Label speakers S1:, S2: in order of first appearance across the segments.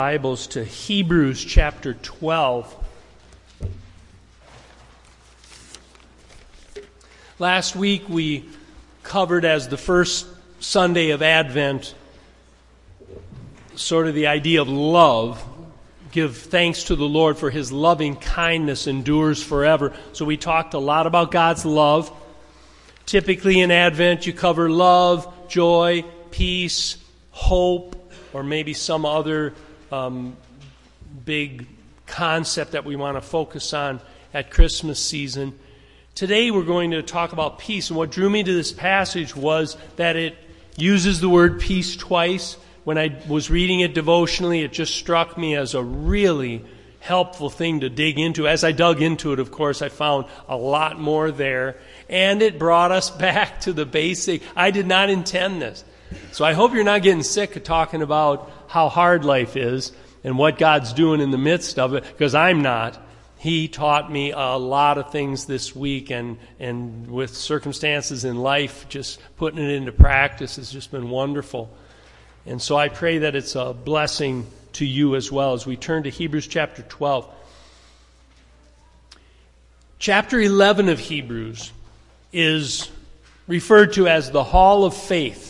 S1: Bibles to Hebrews chapter 12. Last week we covered, as the first Sunday of Advent, sort of the idea of love. Give thanks to the Lord, for His loving kindness endures forever. So we talked a lot about God's love. Typically in Advent you cover love, joy, peace, hope, or maybe some other big concept that we want to focus on at Christmas season. Today we're going to talk about peace, and what drew me to this passage was that it uses the word peace twice. When I was reading it devotionally, it just struck me as a really helpful thing to dig into. As I dug into it, of course, I found a lot more there, and it brought us back to the basic. I did not intend this. So I hope you're not getting sick of talking about how hard life is and what God's doing in the midst of it, because I'm not. He taught me a lot of things this week, and with circumstances in life, just putting it into practice has just been wonderful. And so I pray that it's a blessing to you as well as we turn to Hebrews chapter 12. Chapter 11 of Hebrews is referred to as the Hall of Faith.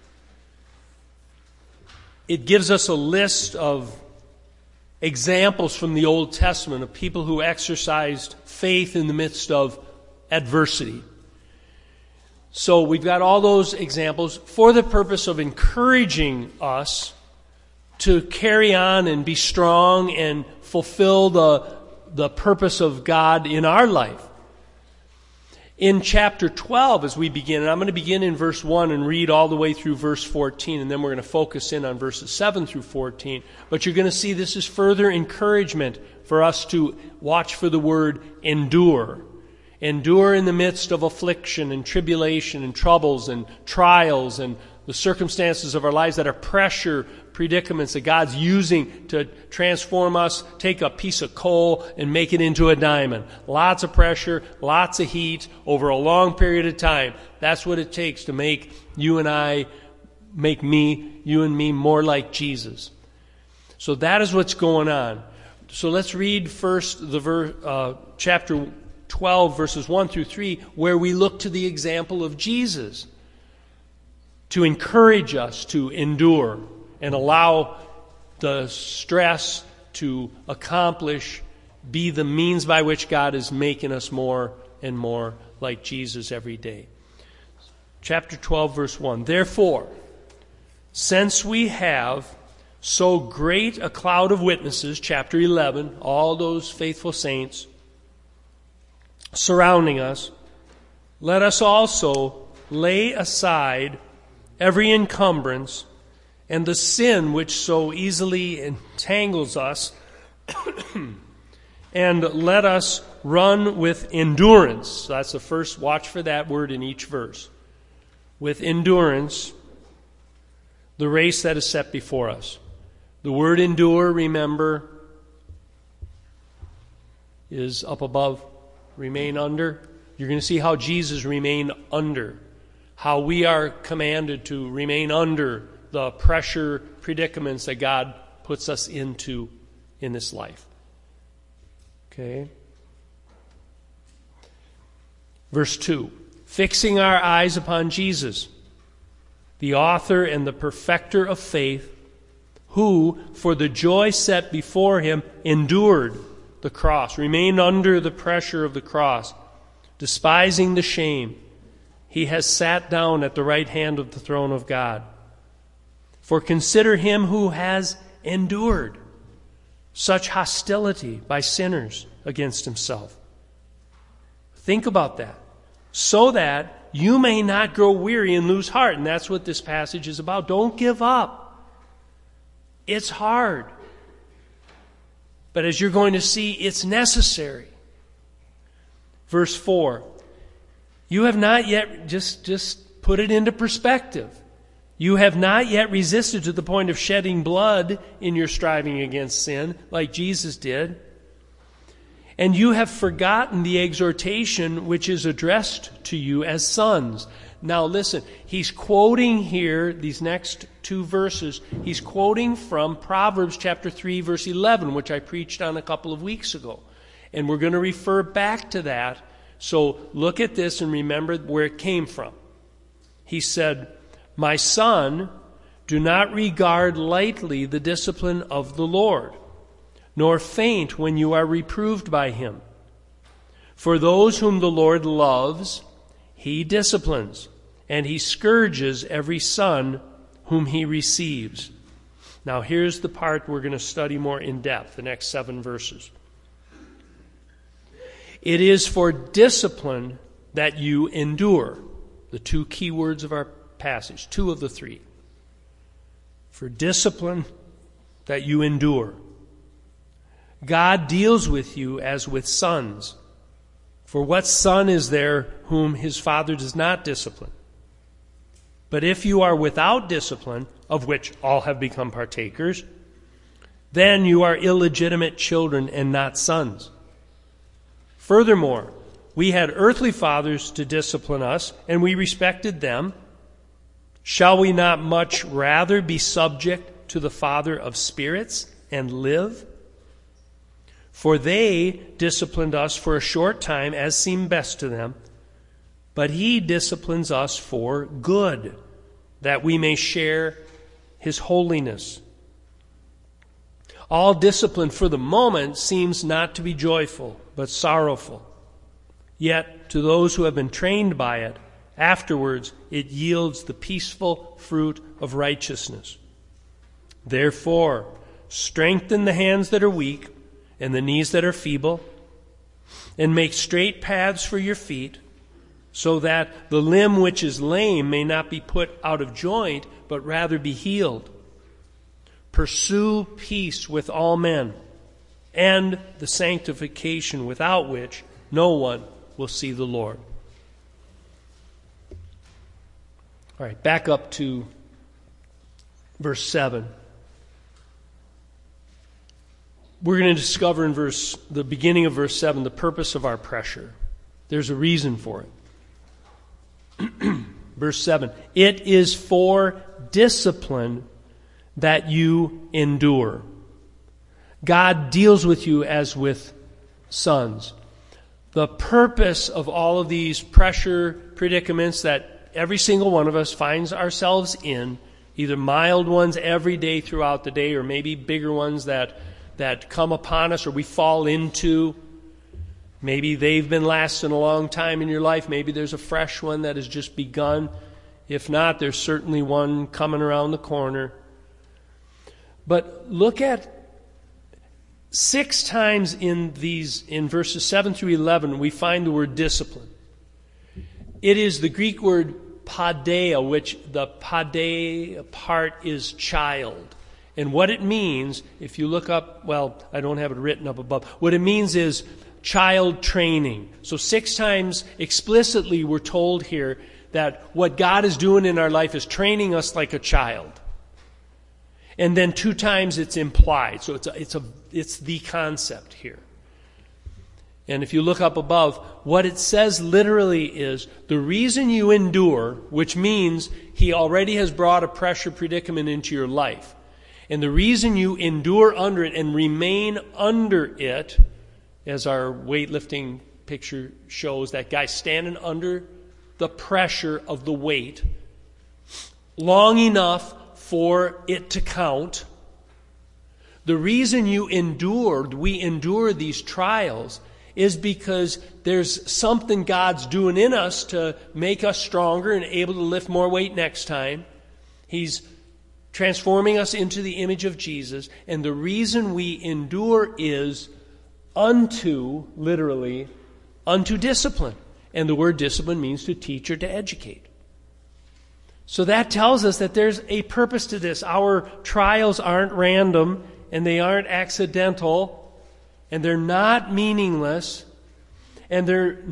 S1: It gives us a list of examples from the Old Testament of people who exercised faith in the midst of adversity. So we've got all those examples for the purpose of encouraging us to carry on and be strong and fulfill the purpose of God in our life. In chapter 12, as we begin, and I'm going to begin in verse 1 and read all the way through verse 14, and then we're going to focus in on verses 7 through 14. But you're going to see this is further encouragement for us to watch for the word endure. Endure in the midst of affliction and tribulation and troubles and trials and the circumstances of our lives that are pressure predicaments that God's using to transform us. Take a piece of coal and make it into a diamond. Lots of pressure, lots of heat over a long period of time. That's what it takes to make you and me more like Jesus. So that is what's going on. So let's read first the chapter 12, verses 1 through 3, where we look to the example of Jesus to encourage us to endure and allow the stress to be the means by which God is making us more and more like Jesus every day. Chapter 12, verse 1. Therefore, since we have so great a cloud of witnesses, chapter 11, all those faithful saints surrounding us, let us also lay aside every encumbrance and the sin which so easily entangles us, and let us run with endurance. So that's the first, watch for that word in each verse. With endurance, the race that is set before us. The word endure, remember, is up above. Remain under. You're going to see how Jesus remained under. How we are commanded to remain under the pressure predicaments that God puts us into in this life. Okay. Verse 2. Fixing our eyes upon Jesus, the author and the perfecter of faith, who, for the joy set before him, endured the cross, remained under the pressure of the cross, despising the shame. He has sat down at the right hand of the throne of God. For consider him who has endured such hostility by sinners against himself. Think about that. So that you may not grow weary and lose heart. And that's what this passage is about. Don't give up. It's hard. But as you're going to see, it's necessary. Verse 4. You have not yet, just put it into perspective. You have not yet resisted to the point of shedding blood in your striving against sin, like Jesus did. And you have forgotten the exhortation which is addressed to you as sons. Now listen, he's quoting here, these next two verses, he's quoting from Proverbs chapter 3, verse 11, which I preached on a couple of weeks ago. And we're going to refer back to that. So look at this and remember where it came from. He said, "My son, do not regard lightly the discipline of the Lord, nor faint when you are reproved by him. For those whom the Lord loves, he disciplines, and he scourges every son whom he receives." Now here's the part we're going to study more in depth, the next 7 verses. "It is for discipline that you endure." The 2 key words of our passage, 2 of the 3. For discipline that you endure. God deals with you as with sons. For what son is there whom his father does not discipline? But if you are without discipline, of which all have become partakers, then you are illegitimate children and not sons. Furthermore, we had earthly fathers to discipline us, and we respected them. Shall we not much rather be subject to the Father of spirits and live? For they disciplined us for a short time as seemed best to them, but he disciplines us for good, that we may share his holiness. All discipline for the moment seems not to be joyful, but sorrowful. Yet to those who have been trained by it, afterwards it yields the peaceful fruit of righteousness. Therefore, strengthen the hands that are weak and the knees that are feeble, and make straight paths for your feet, so that the limb which is lame may not be put out of joint, but rather be healed. Pursue peace with all men, and the sanctification without which no one will see the Lord. All right, back up to verse 7. We're going to discover in the beginning of verse 7 the purpose of our pressure. There's a reason for it. Verse 7, "It is for discipline that you endure." God deals with you as with sons. The purpose of all of these pressure predicaments that every single one of us finds ourselves in, either mild ones every day throughout the day, or maybe bigger ones that come upon us or we fall into. Maybe they've been lasting a long time in your life. Maybe there's a fresh one that has just begun. If not, there's certainly one coming around the corner. But look at 6 times in verses 7 through 11, we find the word discipline. It is the Greek word paideia, which the paideia part is child. And what it means, if you look up, well, I don't have it written up above, what it means is child training. So 6 times explicitly we're told here that what God is doing in our life is training us like a child. And then 2 times it's implied. So it's the concept here. And if you look up above, what it says literally is the reason you endure, which means he already has brought a pressure predicament into your life. And the reason you endure under it and remain under it, as our weightlifting picture shows, that guy standing under the pressure of the weight long enough for it to count. The reason we endure these trials, is because there's something God's doing in us to make us stronger and able to lift more weight next time. He's transforming us into the image of Jesus. And the reason we endure is literally, unto discipline. And the word discipline means to teach or to educate. So that tells us that there's a purpose to this. Our trials aren't random, and they aren't accidental, and they're not meaningless, and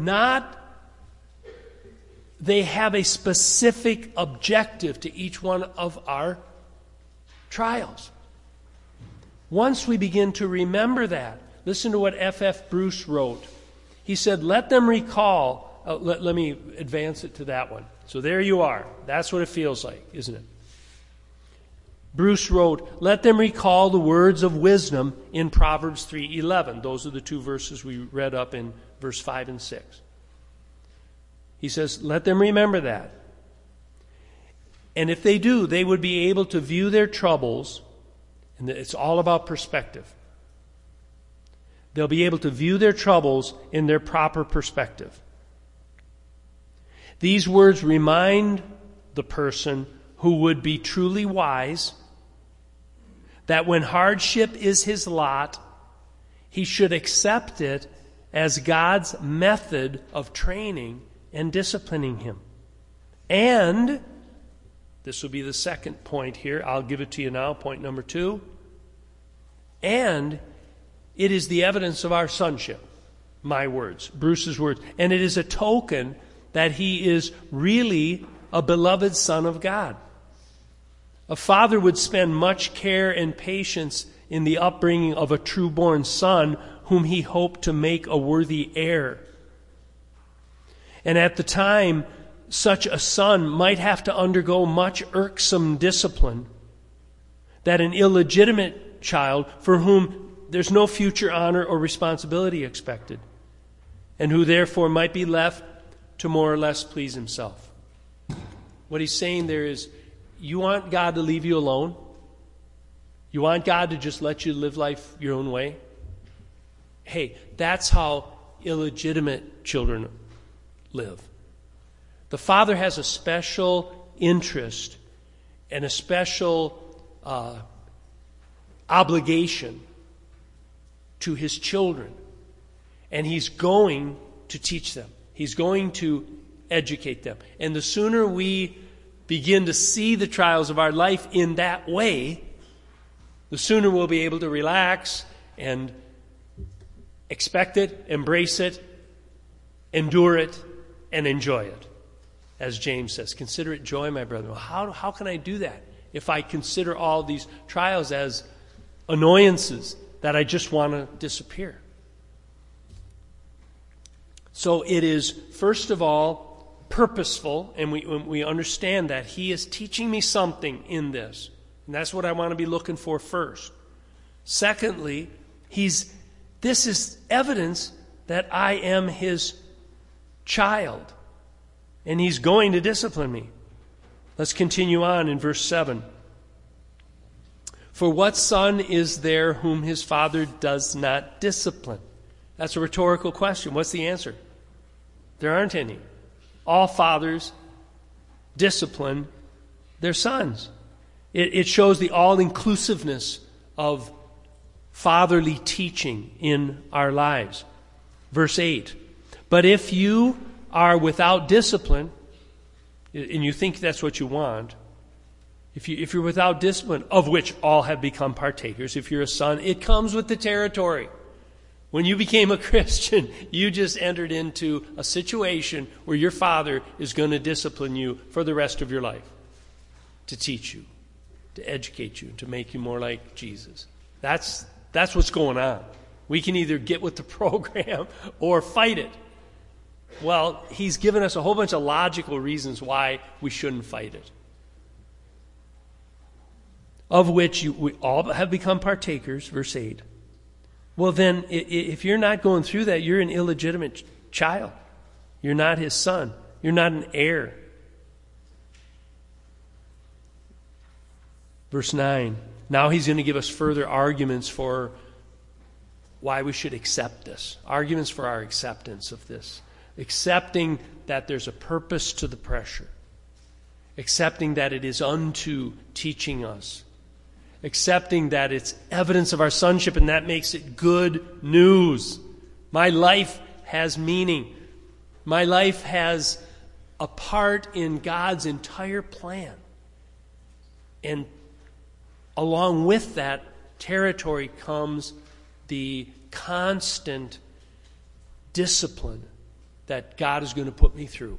S1: they have a specific objective to each one of our trials. Once we begin to remember that, listen to what F.F. Bruce wrote. He said, let them recall, let me advance it to that one. So there you are. That's what it feels like, isn't it? Bruce wrote, let them recall the words of wisdom in Proverbs 3:11. Those are the two verses we read up in verse 5 and 6. He says, let them remember that. And if they do, they would be able to view their troubles, and it's all about perspective. They'll be able to view their troubles in their proper perspective. These words remind the person who would be truly wise that when hardship is his lot, he should accept it as God's method of training and disciplining him. And, this will be the second point here, I'll give it to you now, point number 2. And it is the evidence of our sonship, my words, Bruce's words. And it is a token that he is really a beloved son of God. A father would spend much care and patience in the upbringing of a true-born son whom he hoped to make a worthy heir. And at the time, such a son might have to undergo much irksome discipline that an illegitimate child for whom there's no future honor or responsibility expected, and who therefore might be left to more or less please himself. What he's saying there is, you want God to leave you alone? You want God to just let you live life your own way? Hey, that's how illegitimate children live. The father has a special interest and a special obligation to his children. And he's going to teach them. He's going to educate them. And the sooner we begin to see the trials of our life in that way, the sooner we'll be able to relax and expect it, embrace it, endure it, and enjoy it. As James says, consider it joy, my brother. Well, how can I do that if I consider all these trials as annoyances that I just want to disappear? So it is, first of all, purposeful, and we understand that he is teaching me something in this. And that's what I want to be looking for first. Secondly, this is evidence that I am his child. And he's going to discipline me. Let's continue on in verse 7. For what son is there whom his father does not discipline? That's a rhetorical question. What's the answer? There aren't any. All fathers discipline their sons. It shows the all-inclusiveness of fatherly teaching in our lives. Verse 8. But if you are without discipline, and you think that's what you want, if you're without discipline, of which all have become partakers, if you're a son, it comes with the territory. When you became a Christian, you just entered into a situation where your father is going to discipline you for the rest of your life, to teach you, to educate you, to make you more like Jesus. That's what's going on. We can either get with the program or fight it. Well, he's given us a whole bunch of logical reasons why we shouldn't fight it. Of which we all have become partakers, verse 8. Well, then, if you're not going through that, you're an illegitimate child. You're not his son. You're not an heir. Verse 9. Now he's going to give us further arguments for why we should accept this. Arguments for our acceptance of this. Accepting that there's a purpose to the pressure. Accepting that it is unto teaching us. Accepting that it's evidence of our sonship, and that makes it good news. My life has meaning. My life has a part in God's entire plan. And along with that territory comes the constant discipline that God is going to put me through.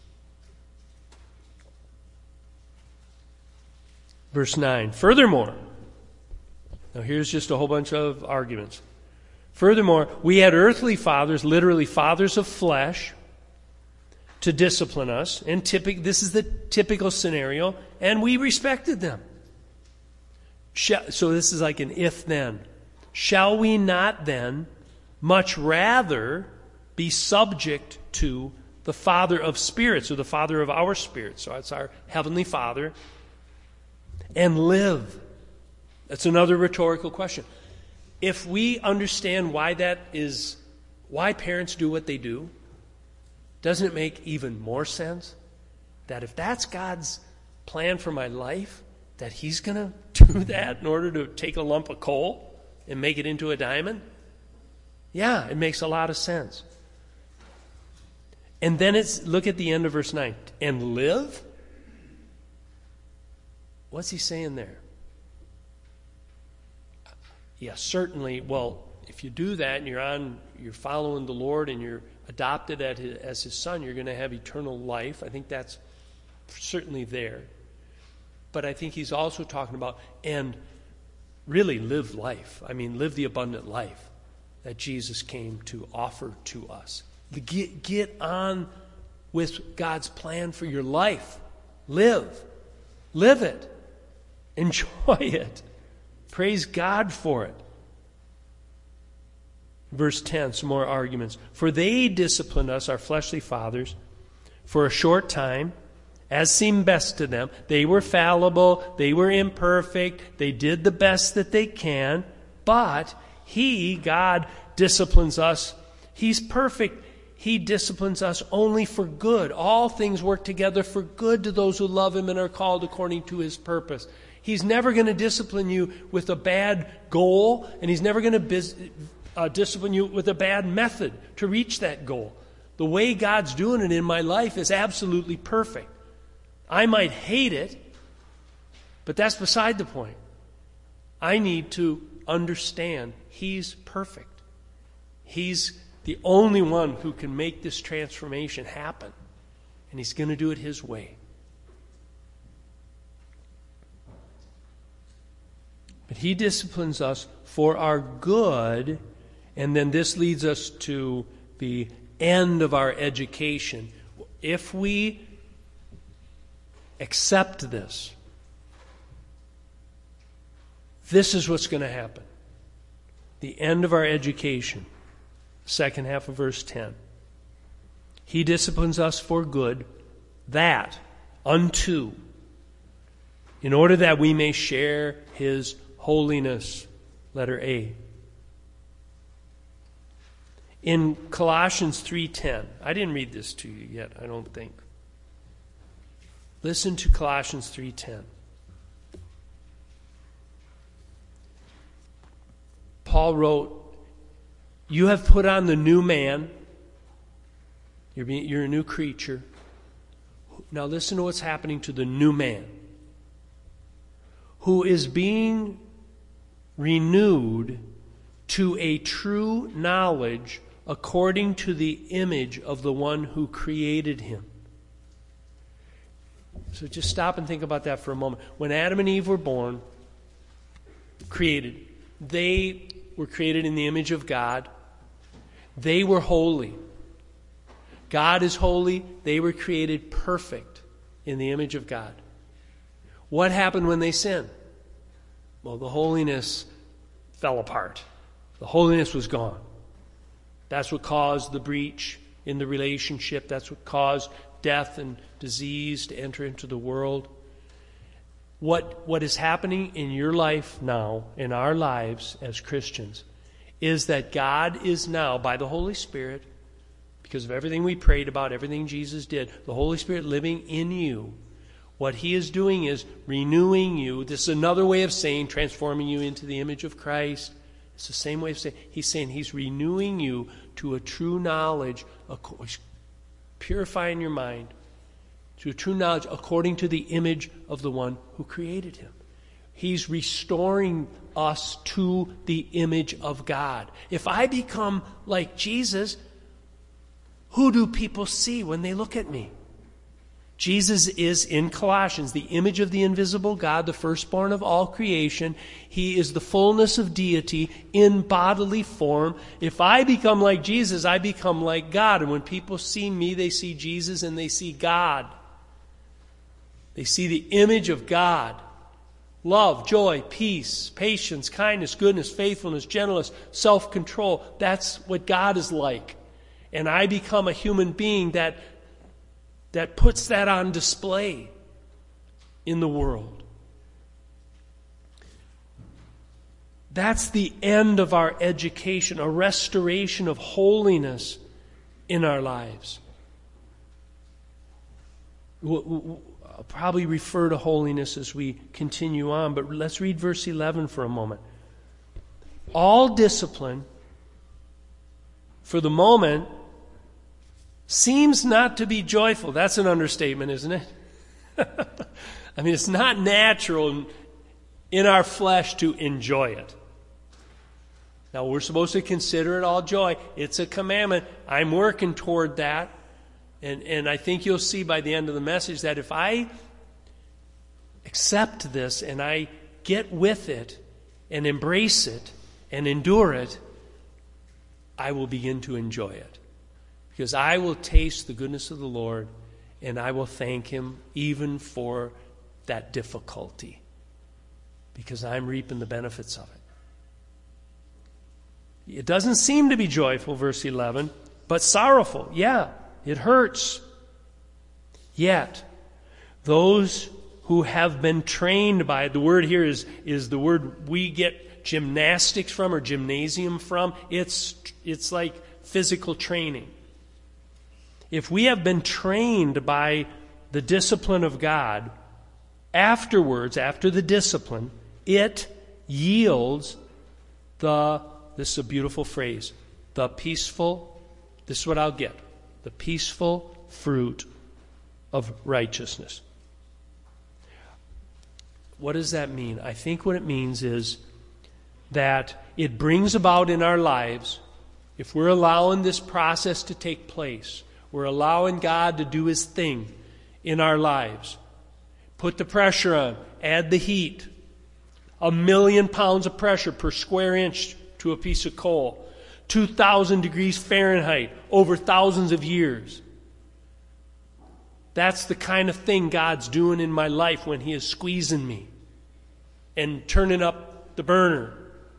S1: Verse 9. Furthermore, now here's just a whole bunch of arguments. Furthermore, we had earthly fathers, literally fathers of flesh, to discipline us, and this is the typical scenario, and we respected them. So this is like an if-then. Shall we not then much rather be subject to the Father of spirits, or the Father of our spirits? So it's our Heavenly Father, and live. That's another rhetorical question. If we understand why parents do what they do, doesn't it make even more sense that if that's God's plan for my life, that He's going to do that in order to take a lump of coal and make it into a diamond? Yeah, it makes a lot of sense. And then look at the end of verse 9. And live? What's he saying there? Yeah, certainly. Well, if you do that and you're following the Lord and you're adopted as His son, you're going to have eternal life. I think that's certainly there. But I think he's also talking about, and really live life. I mean, live the abundant life that Jesus came to offer to us. Get on with God's plan for your life. Live it. Enjoy it. Praise God for it. Verse 10, some more arguments. For they disciplined us, our fleshly fathers, for a short time, as seemed best to them. They were fallible. They were imperfect. They did the best that they can. But God, disciplines us. He's perfect. He disciplines us only for good. All things work together for good to those who love Him and are called according to His purpose. He's never going to discipline you with a bad goal, and He's never going to discipline you with a bad method to reach that goal. The way God's doing it in my life is absolutely perfect. I might hate it, but that's beside the point. I need to understand He's perfect. He's the only one who can make this transformation happen, and He's going to do it His way. But He disciplines us for our good, and then this leads us to the end of our education. If we accept this is what's going to happen. The end of our education. Second half of verse 10. He disciplines us for good, that unto, in order that we may share His holiness. Letter A. In Colossians 3:10, I didn't read this to you yet, I don't think. Listen to Colossians 3:10. Paul wrote, "You have put on the new man." You're a new creature. Now listen to what's happening to the new man, who is being renewed to a true knowledge according to the image of the one who created him. So just stop and think about that for a moment. When Adam and Eve were born, created, they were created in the image of God. They were holy. God is holy. They were created perfect in the image of God. What happened when they sinned? Well, the holiness fell apart. The holiness was gone. That's what caused the breach in the relationship. That's what caused death and disease to enter into the world. What is happening in your life now, in our lives as Christians, is that God is now, by the Holy Spirit, because of everything we prayed about, everything Jesus did, the Holy Spirit living in you, what He is doing is renewing you. This is another way of saying transforming you into the image of Christ. It's the same way of saying, He's saying He's renewing you to a true knowledge, purifying your mind, to a true knowledge according to the image of the one who created him. He's restoring us to the image of God. If I become like Jesus, who do people see when they look at me? Jesus is, in Colossians, the image of the invisible God, the firstborn of all creation. He is the fullness of deity in bodily form. If I become like Jesus, I become like God. And when people see me, they see Jesus and they see God. They see the image of God. Love, joy, peace, patience, kindness, goodness, faithfulness, gentleness, self-control. That's what God is like. And I become a human being that puts that on display in the world. That's the end of our education, a restoration of holiness in our lives. I'll probably refer to holiness as we continue on, but let's read verse 11 for a moment. All discipline, for the moment, seems not to be joyful. That's an understatement, isn't it? I mean, it's not natural in our flesh to enjoy it. Now, we're supposed to consider it all joy. It's a commandment. I'm working toward that. And I think you'll see by the end of the message that if I accept this and I get with it and embrace it and endure it, I will begin to enjoy it. Because I will taste the goodness of the Lord, and I will thank Him even for that difficulty, because I'm reaping the benefits of it. It doesn't seem to be joyful, verse 11, but sorrowful. Yeah, it hurts. Yet, those who have been trained by it, the word here is the word we get gymnastics from or gymnasium from. It's like physical training. If we have been trained by the discipline of God, afterwards, after the discipline, it yields this is a beautiful phrase, this is what I'll get, the peaceful fruit of righteousness. What does that mean? I think what it means is that it brings about in our lives, if we're allowing this process to take place, we're allowing God to do His thing in our lives. Put the pressure on. Add the heat. 1 million pounds of pressure per square inch to a piece of coal. 2,000 degrees Fahrenheit over thousands of years. That's the kind of thing God's doing in my life when He is squeezing me and turning up the burner.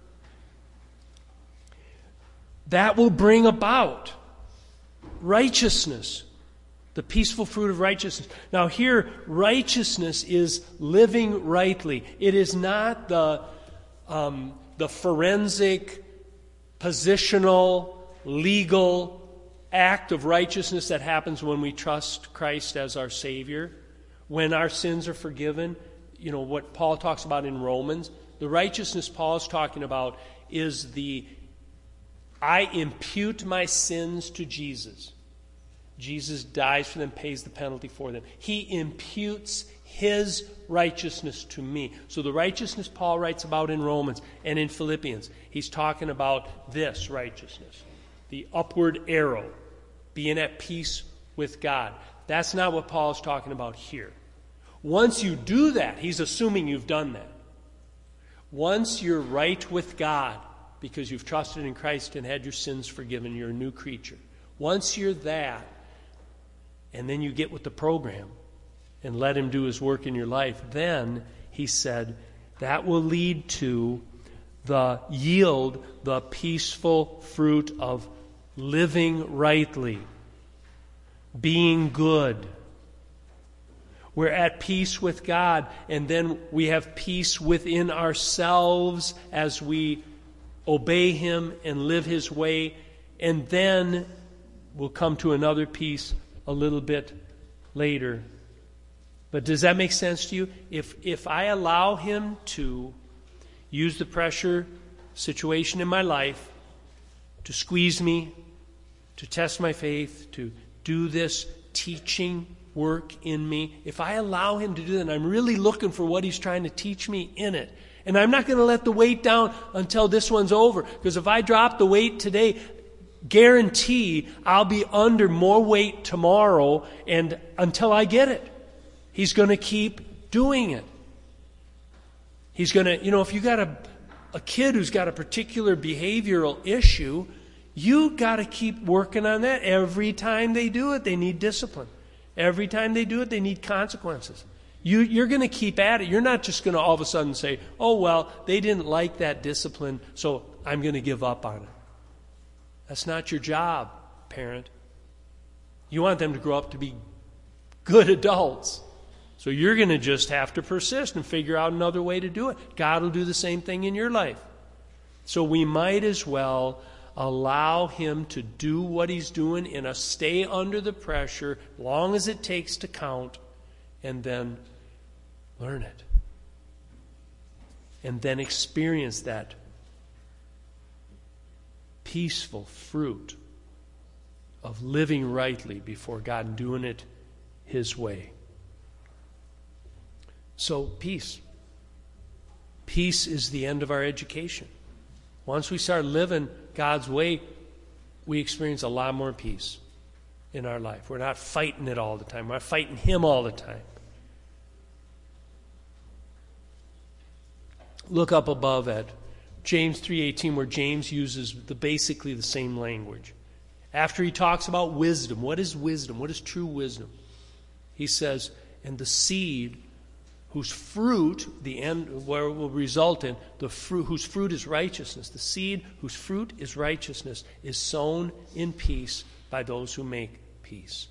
S1: That will bring about righteousness, the peaceful fruit of righteousness. Now here, righteousness is living rightly. It is not the forensic, positional, legal act of righteousness that happens when we trust Christ as our Savior, when our sins are forgiven. You know, what Paul talks about in Romans. The righteousness Paul is talking about is I impute my sins to Jesus. Jesus dies for them, pays the penalty for them. He imputes His righteousness to me. So the righteousness Paul writes about in Romans and in Philippians, he's talking about this righteousness, the upward arrow, being at peace with God. That's not what Paul is talking about here. Once you do that, he's assuming you've done that. Once you're right with God, because you've trusted in Christ and had your sins forgiven, you're a new creature. Once you're that, and then you get with the program and let Him do His work in your life, then, he said, that will lead to the peaceful fruit of living rightly, being good. We're at peace with God, and then we have peace within ourselves as we obey Him and live His way, and then we'll come to another peace a little bit later. But does that make sense to you? If I allow Him to use the pressure situation in my life to squeeze me, to test my faith, to do this teaching work in me, if I allow Him to do that, and I'm really looking for what He's trying to teach me in it, and I'm not going to let the weight down until this one's over, because if I drop the weight today, guarantee I'll be under more weight tomorrow and until I get it. He's going to keep doing it. He's going to, if you got a kid who's got a particular behavioral issue, you got to keep working on that. Every time they do it, they need discipline. Every time they do it, they need consequences. You're going to keep at it. You're not just going to all of a sudden say, oh, well, they didn't like that discipline, so I'm going to give up on it. That's not your job, parent. You want them to grow up to be good adults. So you're going to just have to persist and figure out another way to do it. God will do the same thing in your life. So we might as well allow him to do what he's doing in a stay under the pressure, long as it takes to count, and then learn it. And then experience that peaceful fruit of living rightly before God and doing it his way. So, peace. Peace is the end of our education. Once we start living God's way, we experience a lot more peace in our life. We're not fighting it all the time. We're not fighting him all the time. Look up above at James 3:18, where James uses basically the same language. After he talks about wisdom, what is wisdom? What is true wisdom? He says, and the seed whose fruit, the end, where it will result in, the fruit, whose fruit is righteousness. The seed whose fruit is righteousness is sown in peace by those who make peace.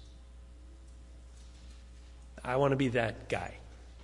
S1: I want to be that guy.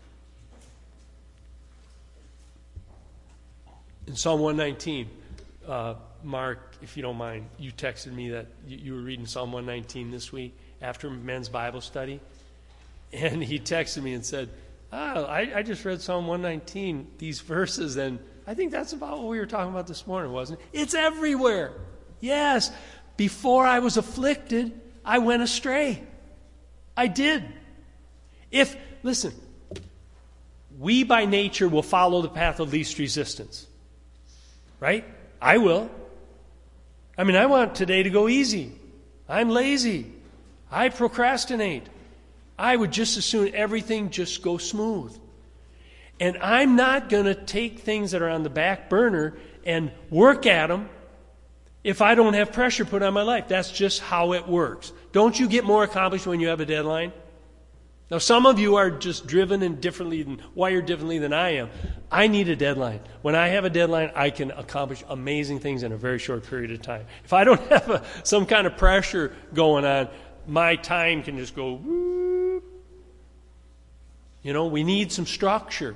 S1: In Psalm 119, Mark, if you don't mind, you texted me that you were reading Psalm 119 this week after men's Bible study. And he texted me and said, I just read Psalm 119, these verses, and I think that's about what we were talking about this morning, wasn't it? It's everywhere. Yes. Before I was afflicted, I went astray. I did. Listen, we by nature will follow the path of least resistance. Right? I will. I mean, I want today to go easy. I'm lazy. I procrastinate. I would just as soon everything just go smooth. And I'm not going to take things that are on the back burner and work at them if I don't have pressure put on my life. That's just how it works. Don't you get more accomplished when you have a deadline? Now, some of you are just driven and wired differently than I am. I need a deadline. When I have a deadline, I can accomplish amazing things in a very short period of time. If I don't have some kind of pressure going on, my time can just go whoop. We need some structure.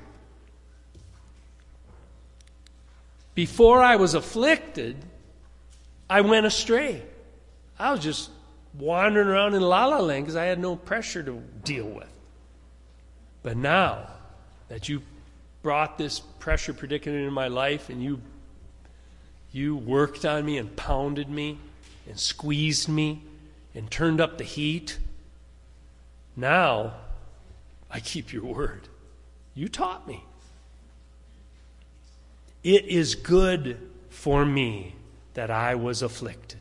S1: Before I was afflicted, I went astray. I was just wandering around in la-la land because I had no pressure to deal with. But now that you brought this pressure predicament into my life and you worked on me and pounded me and squeezed me and turned up the heat, now I keep your word. You taught me. It is good for me that I was afflicted,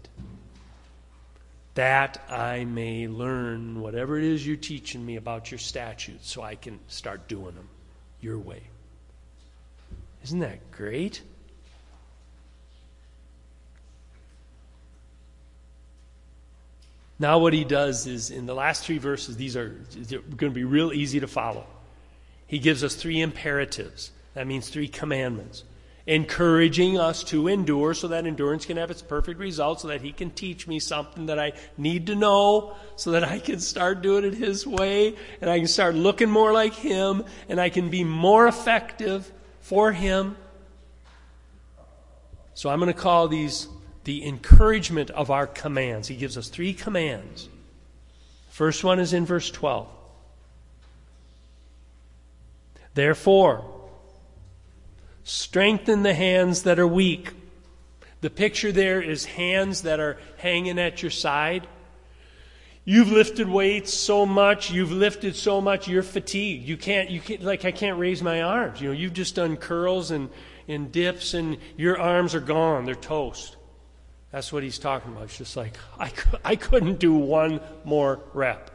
S1: that I may learn whatever it is you're teaching me about your statutes so I can start doing them your way. Isn't that great? Now what he does is, in the last 3 verses, they're going to be real easy to follow. He gives us 3 imperatives. That means 3 commandments. Encouraging us to endure so that endurance can have its perfect result, so that he can teach me something that I need to know, so that I can start doing it his way, and I can start looking more like him, and I can be more effective for him. So I'm going to call these the encouragement of our commands. He gives us 3 commands. First one is in verse 12. Therefore, strengthen the hands that are weak. The picture there is hands that are hanging at your side. You've lifted weights so much, you're fatigued. You can't, like, I can't raise my arms. You've just done curls and dips, and your arms are gone. They're toast. That's what he's talking about. It's just like, I couldn't do one more rep.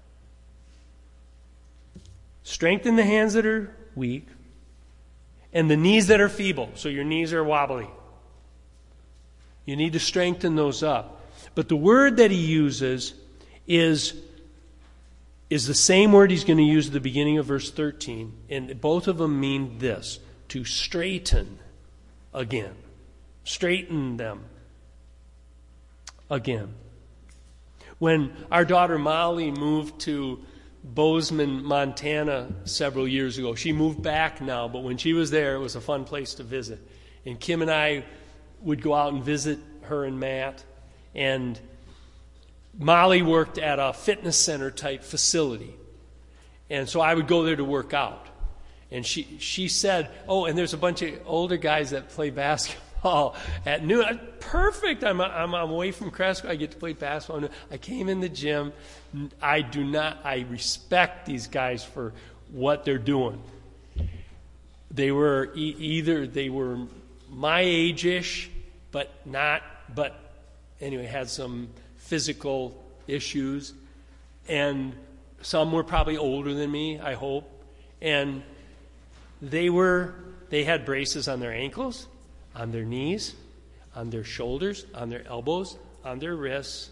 S1: Strengthen the hands that are weak and the knees that are feeble. So your knees are wobbly. You need to strengthen those up. But the word that he uses is the same word he's going to use at the beginning of verse 13. And both of them mean this: to straighten again. Straighten them again. When our daughter Molly moved to Bozeman, Montana several years ago, she moved back now, but when she was there, it was a fun place to visit. And Kim and I would go out and visit her and Matt. And Molly worked at a fitness center type facility. And so I would go there to work out. And she said, oh, and there's a bunch of older guys that play basketball at noon. Perfect. I'm away from Cresco. I get to play basketball. I came in the gym. I respect these guys for what they're doing. They were either they were my age-ish, but anyway, had some physical issues. And some were probably older than me, I hope. And they had braces on their ankles, on their knees, on their shoulders, on their elbows, on their wrists,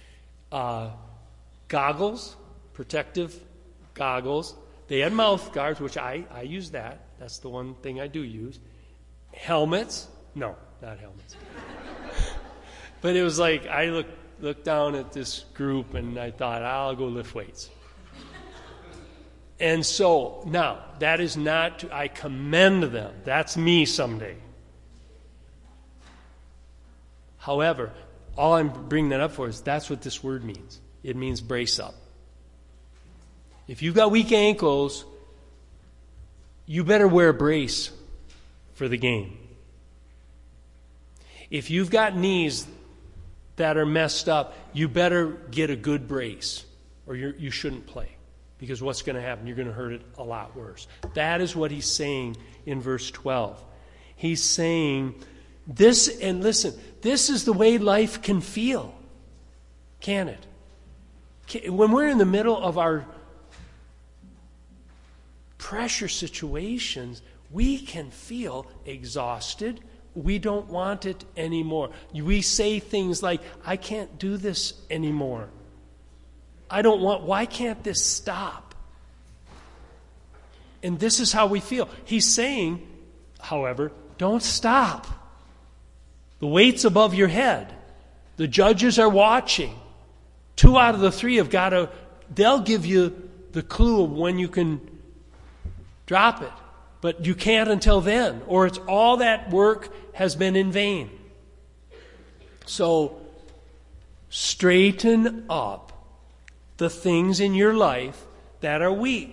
S1: goggles, protective goggles. They had mouth guards, which I use that. That's the one thing I do use. Helmets. No, not helmets. But it was like I looked down at this group and I thought, I'll go lift weights. And so, now, that is not, I commend them. That's me someday. However, all I'm bringing that up for is that's what this word means. It means brace up. If you've got weak ankles, you better wear a brace for the game. If you've got knees that are messed up, you better get a good brace or you shouldn't play. Because what's going to happen? You're going to hurt it a lot worse. That is what he's saying in verse 12. He's saying this, and listen, this is the way life can feel. Can it? When we're in the middle of our pressure situations, we can feel exhausted. We don't want it anymore. We say things like, I can't do this anymore. Why can't this stop? And this is how we feel. He's saying, however, don't stop. The weight's above your head. The judges are watching. 2 out of the 3 they'll give you the clue of when you can drop it. But you can't until then, or it's all that work has been in vain. So, straighten up the things in your life that are weak.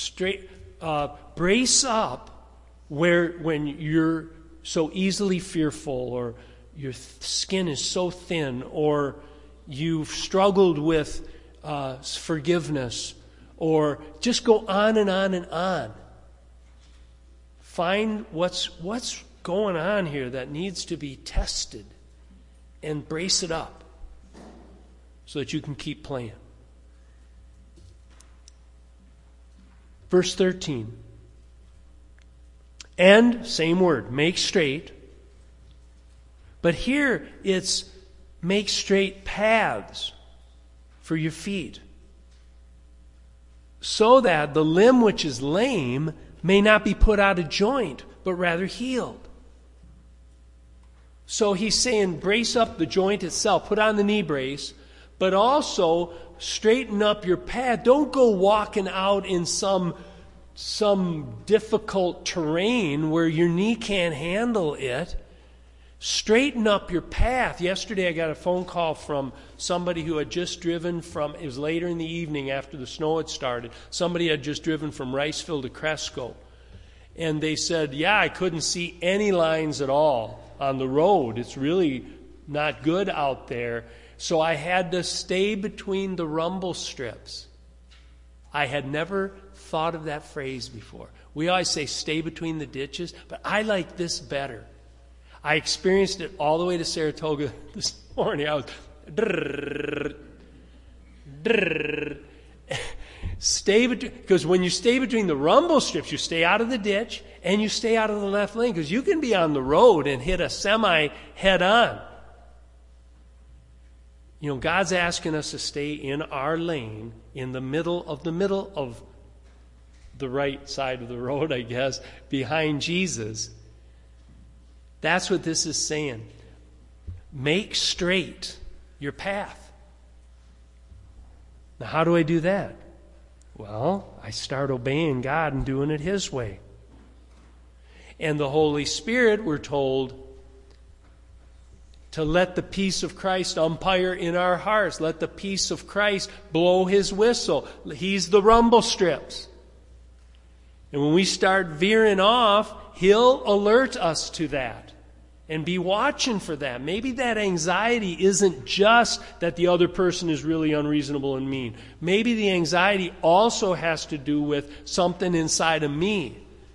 S1: Brace up when you're so easily fearful, or your skin is so thin, or you've struggled with forgiveness, or just go on and on and on. Find what's going on here that needs to be tested and brace it up so that you can keep playing. Verse 13. And, same word, make straight. But here it's make straight paths for your feet, so that the limb which is lame may not be put out of joint, but rather healed. So he's saying brace up the joint itself, put on the knee brace, but also straighten up your path. Don't go walking out in some difficult terrain where your knee can't handle it. Straighten up your path. Yesterday I got a phone call from somebody who had just driven it was later in the evening after the snow had started. Somebody had just driven from Riceville to Cresco. And they said, yeah, I couldn't see any lines at all on the road. It's really not good out there. So I had to stay between the rumble strips. I had never thought of that phrase before. We always say stay between the ditches, but I like this better. I experienced it all the way to Saratoga this morning. I was stay between, because when you stay between the rumble strips, you stay out of the ditch and you stay out of the left lane, because you can be on the road and hit a semi head on. You know, God's asking us to stay in our lane, in the middle of the right side of the road, I guess, behind Jesus. That's what this is saying. Make straight your path. Now, how do I do that? Well, I start obeying God and doing it His way. And the Holy Spirit, we're told, to let the peace of Christ umpire in our hearts. Let the peace of Christ blow His whistle. He's the rumble strips. And when we start veering off, He'll alert us to that. And be watching for that. Maybe that anxiety isn't just that the other person is really unreasonable and mean. Maybe the anxiety also has to do with something inside of me.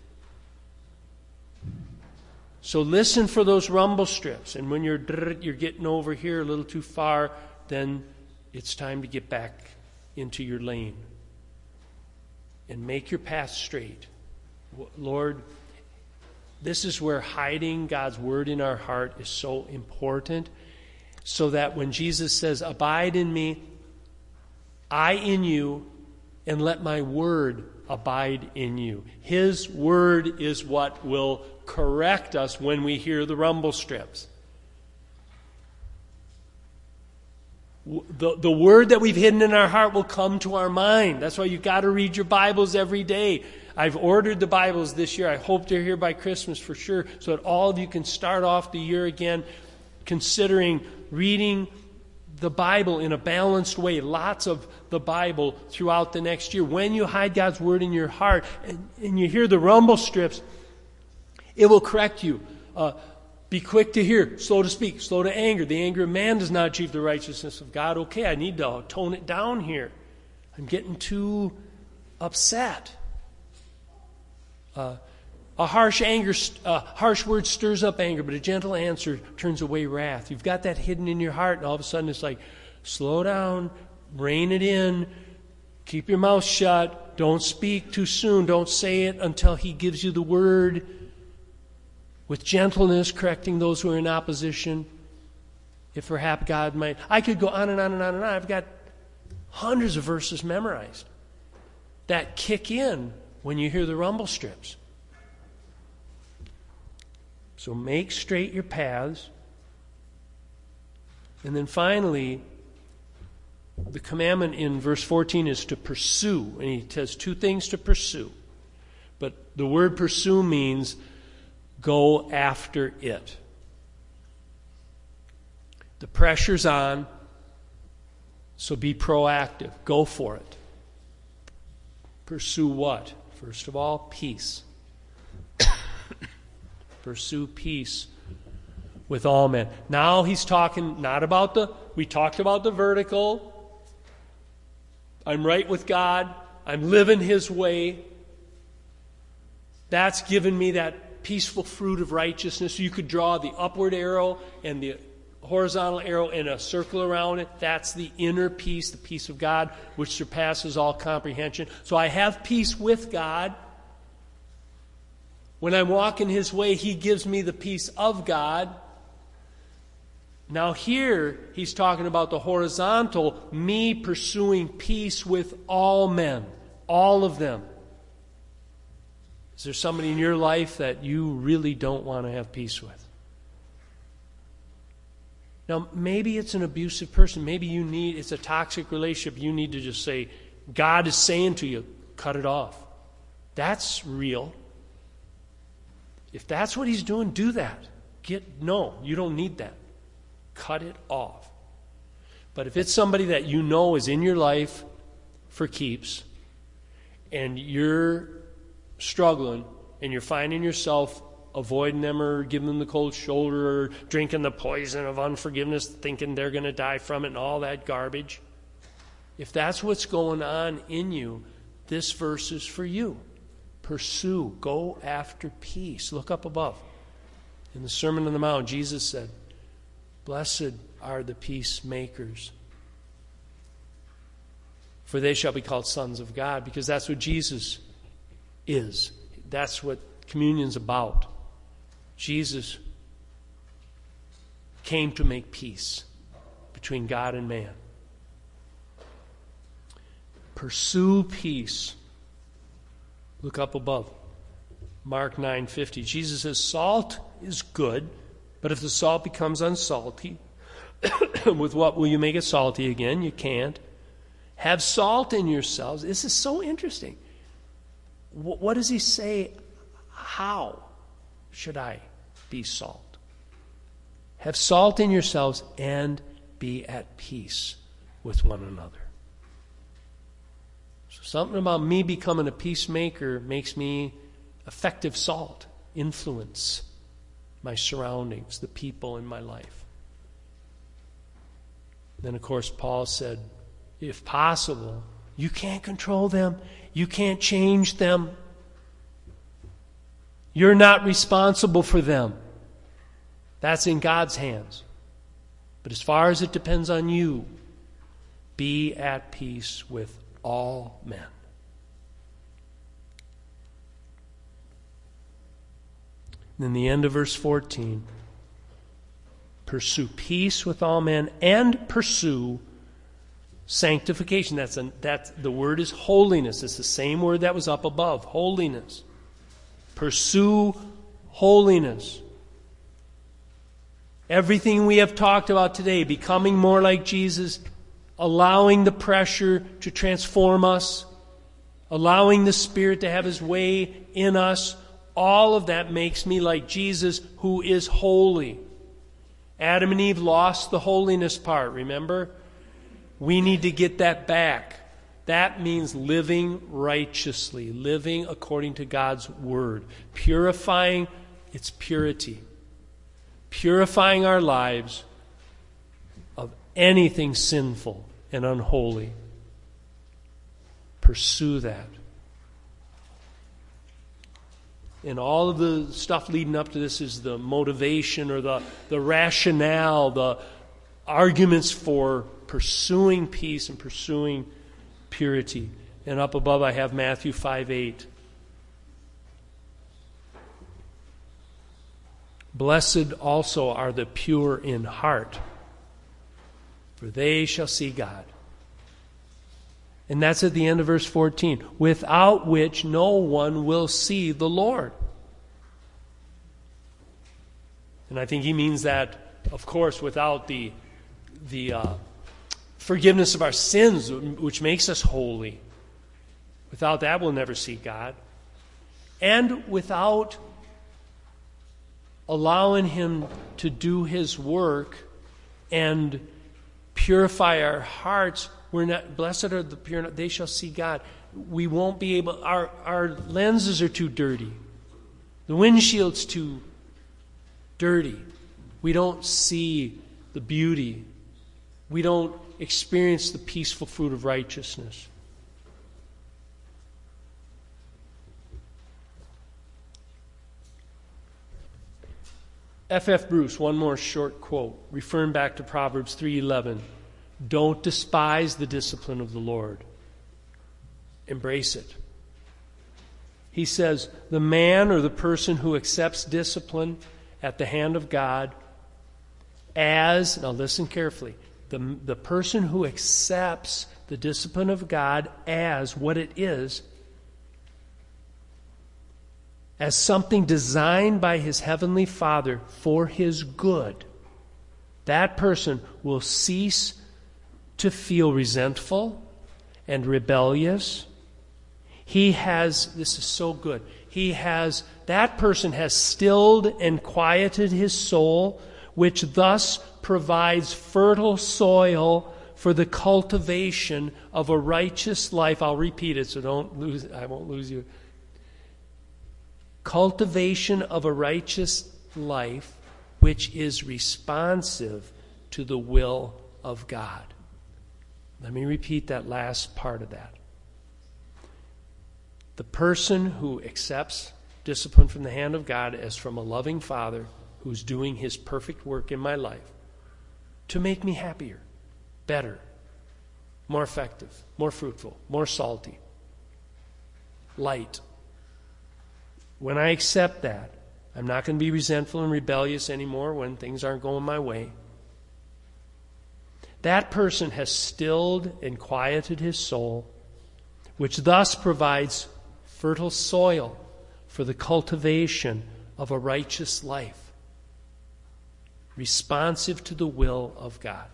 S1: So listen for those rumble strips. And when you're getting over here a little too far, then it's time to get back into your lane. And make your path straight. Lord, this is where hiding God's word in our heart is so important. So that when Jesus says, abide in me, I in you, and let my word abide in you. His word is what will correct us when we hear the rumble strips. The word that we've hidden in our heart will come to our mind. That's why you've got to read your Bibles every day. I've ordered the Bibles this year. I hope they're here by Christmas for sure, so that all of you can start off the year again considering reading the Bible in a balanced way, lots of the Bible throughout the next year. When you hide God's word in your heart and you hear the rumble strips, it will correct you. Be quick to hear, slow to speak, slow to anger. The anger of man does not achieve the righteousness of God. Okay, I need to tone it down here. I'm getting too upset. A harsh word stirs up anger, but a gentle answer turns away wrath. You've got that hidden in your heart, and all of a sudden it's like, slow down, rein it in, keep your mouth shut, don't speak too soon, don't say it until He gives you the word. With gentleness, correcting those who are in opposition. If perhaps God might. I could go on and on and on and on. I've got hundreds of verses memorized that kick in when you hear the rumble strips. So make straight your paths. And then finally, the commandment in verse 14 is to pursue. And he says two things to pursue. But the word pursue means go after it. The pressure's on, so be proactive. Go for it. Pursue what? First of all, peace. Pursue peace with all men. Now he's talking not about we talked about the vertical. I'm right with God. I'm living His way. That's given me that peaceful fruit of righteousness. You could draw the upward arrow and the horizontal arrow in a circle around it. That's the inner peace, the peace of God, which surpasses all comprehension. So I have peace with God. When I'm walking His way, He gives me the peace of God. Now here, he's talking about the horizontal, me pursuing peace with all men, all of them. Is there somebody in your life that you really don't want to have peace with? Now, maybe it's an abusive person. Maybe it's a toxic relationship. You need to just say, God is saying to you, cut it off. That's real. If that's what He's doing, do that. No, you don't need that. Cut it off. But if it's somebody that you know is in your life for keeps, and you're struggling, and you're finding yourself avoiding them or giving them the cold shoulder or drinking the poison of unforgiveness, thinking they're going to die from it and all that garbage, if that's what's going on in you, this verse is for you. Pursue. Go after peace. Look up above. In the Sermon on the Mount, Jesus said, "Blessed are the peacemakers, for they shall be called sons of God," because that's what Jesus is. That's what communion's about. Jesus came to make peace between God and man. Pursue peace. Look up above. Mark 9:50. Jesus says, "Salt is good, but if the salt becomes unsalty, with what will you make it salty again? You can't. Have salt in yourselves." This is so interesting. What does he say? How should I be salt? Have salt in yourselves and be at peace with one another. So something about me becoming a peacemaker makes me effective salt, influence my surroundings, the people in my life. Then, of course, Paul said, if possible, you can't control them. You can't change them. You're not responsible for them. That's in God's hands. But as far as it depends on you, be at peace with all men. Then the end of verse 14. Pursue peace with all men and pursue sanctification. That's the word is holiness. It's the same word that was up above, holiness. Pursue holiness. Everything we have talked about today, becoming more like Jesus, allowing the pressure to transform us, allowing the Spirit to have His way in us, all of that makes me like Jesus, who is holy. Adam and Eve lost the holiness part, remember? We need to get that back. That means living righteously, living according to God's Word, purifying its purity, purifying our lives of anything sinful and unholy. Pursue that. And all of the stuff leading up to this is the motivation or the rationale, the arguments for pursuing peace and pursuing purity. And up above I have Matthew 5:8. Blessed also are the pure in heart, for they shall see God. And that's at the end of verse 14. Without which no one will see the Lord. And I think he means that, of course, without the forgiveness of our sins, which makes us holy. Without that, we'll never see God. And without allowing Him to do His work and purify our hearts, we're not, blessed are the pure, they shall see God. We won't be able, our lenses are too dirty. The windshield's too dirty. We don't see the beauty. We don't experience the peaceful fruit of righteousness. F.F. Bruce, one more short quote, referring back to Proverbs 3:11. Don't despise the discipline of the Lord. Embrace it. He says, the man or the person who accepts discipline at the hand of God as, now listen carefully, the person who accepts the discipline of God as what it is, as something designed by his heavenly Father for his good, that person will cease to feel resentful and rebellious. This is so good, that person has stilled and quieted his soul, which thus provides fertile soil for the cultivation of a righteous life. I'll repeat it, so I won't lose you. Cultivation of a righteous life which is responsive to the will of God. Let me repeat that last part of that. The person who accepts discipline from the hand of God as from a loving Father who's doing his perfect work in my life to make me happier, better, more effective, more fruitful, more salty, light. When I accept that, I'm not going to be resentful and rebellious anymore when things aren't going my way. That person has stilled and quieted his soul, which thus provides fertile soil for the cultivation of a righteous life, responsive to the will of God.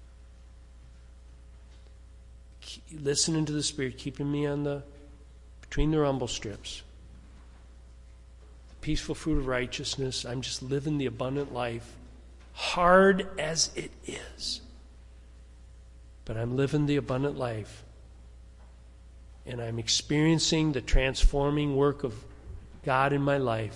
S1: Listening to the Spirit, keeping me between the rumble strips. The peaceful fruit of righteousness. I'm just living the abundant life, hard as it is. But I'm living the abundant life. And I'm experiencing the transforming work of God in my life.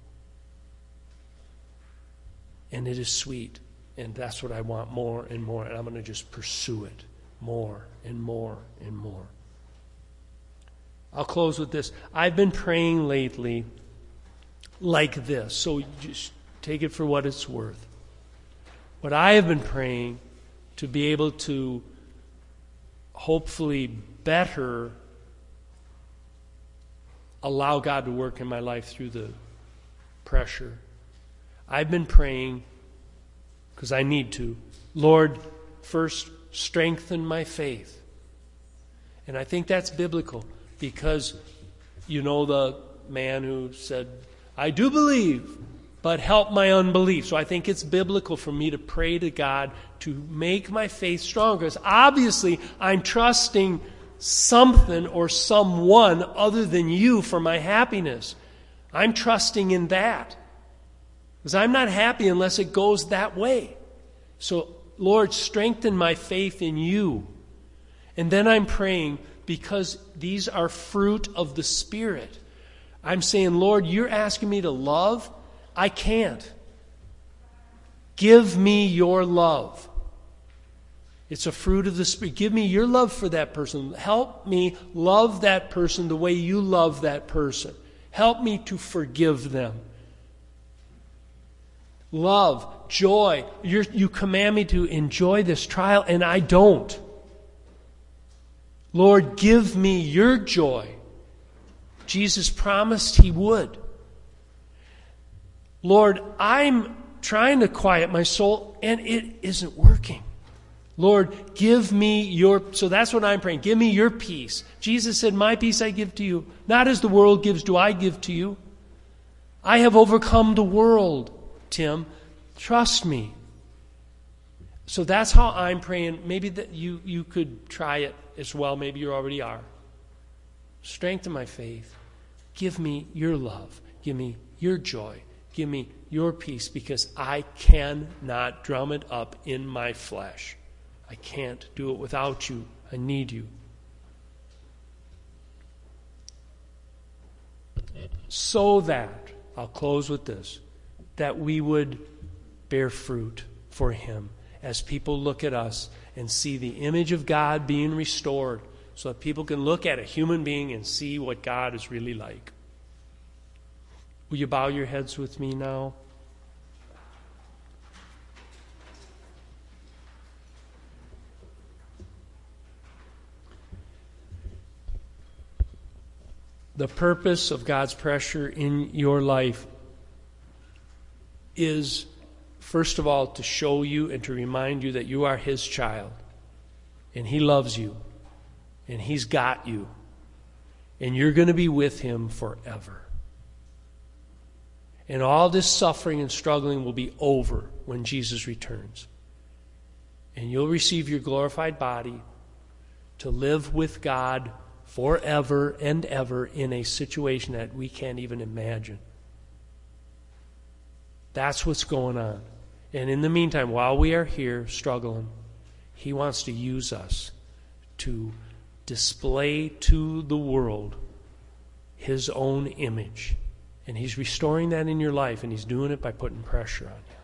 S1: And it is sweet. And that's what I want more and more. And I'm going to just pursue it more and more and more. I'll close with this. I've been praying lately like this. So just take it for what it's worth. What I have been praying to be able to hopefully better allow God to work in my life through the pressure. I've been praying, because I need to, Lord, first strengthen my faith. And I think that's biblical, because you know the man who said, I do believe, but help my unbelief. So I think it's biblical for me to pray to God to make my faith stronger. Because obviously I'm trusting something or someone other than you for my happiness. I'm trusting in that. Because I'm not happy unless it goes that way. So, Lord, strengthen my faith in you. And then I'm praying, because these are fruit of the Spirit. I'm saying, Lord, you're asking me to love. I can't. Give me your love. It's a fruit of the Spirit. Give me your love for that person. Help me love that person the way you love that person. Help me to forgive them. Love, joy. You command me to enjoy this trial, and I don't. Lord, give me your joy. Jesus promised he would. Lord, I'm trying to quiet my soul, and it isn't working. Lord, give me your... So that's what I'm praying. Give me your peace. Jesus said, my peace I give to you. Not as the world gives do I give to you. I have overcome the world, Tim. Trust me. So that's how I'm praying. Maybe that you could try it as well. Maybe you already are. Strengthen my faith. Give me your love. Give me your joy. Give me your peace, because I cannot drum it up in my flesh. I can't do it without you. I need you. So that, I'll close with this, that we would bear fruit for him as people look at us and see the image of God being restored, so that people can look at a human being and see what God is really like. Will you bow your heads with me now? The purpose of God's pressure in your life is, first of all, to show you and to remind you that you are his child. And he loves you. And he's got you. And you're going to be with him forever. And all this suffering and struggling will be over when Jesus returns. And you'll receive your glorified body to live with God forever and ever in a situation that we can't even imagine. That's what's going on. And in the meantime, while we are here struggling, he wants to use us to display to the world his own image. And he's restoring that in your life, and he's doing it by putting pressure on you.